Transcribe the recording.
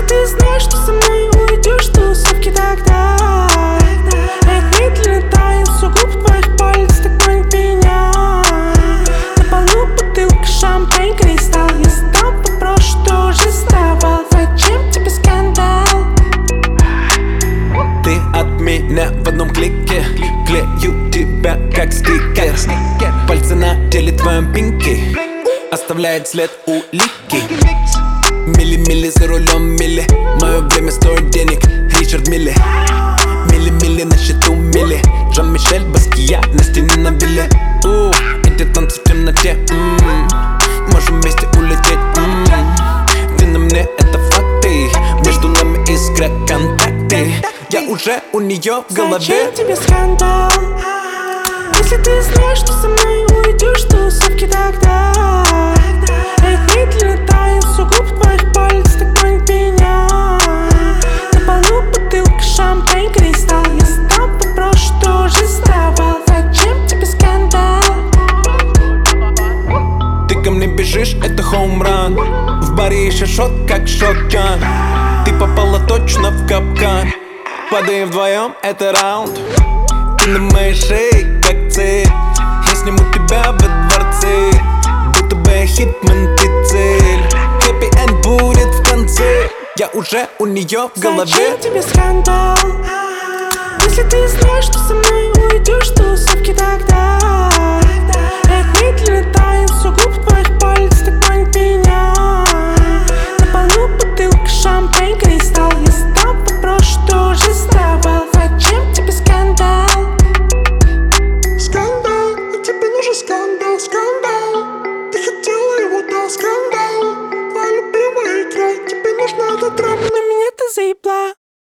ты знаешь, что со мной уйдешь с тусовки, тогда я медленно таю с губ твоих пальцев, так манит меня. На полу бутылка шампань, кристалл. Я задам вопрос, что же с тобой? Зачем тебе скандал? Ты от меня в одном клике, клею тебя как стикер. Пальцы на теле твоем пинки оставляет след улики. Милли-милли за рулем, милли. Мое время стоит денег, Ричард Милли. Милли-милли на счету, милли. Жан-Мишель Баския на стене на вилле. Эти танцы в темноте, можем вместе улететь. Ты на мне, это факты. Между нами искра контакты. Я уже у нее в голове. Зачем тебе скандал? Если ты знаешь, что со мной уйдешь с тусовки, тогда я медленно таю с губ твоих пальцев, так манит меня. На полу бутылка шампань, кристалл. Я задам вопрос, что же с тобой? Зачем тебе скандал? Ты ко мне бежишь, это хоумран. В баре еще шот, как шотган. Ты попала точно в капкан. Падаем вдвоем, это раунд. Ты на моей шее, как цель. Я сниму тебя во дворце. Будто бы я хитман, ты цель. Хэппи-энд будет в конце. Я уже у нее в голове. Зачем тебе скандал? Если ты знаешь, что со мной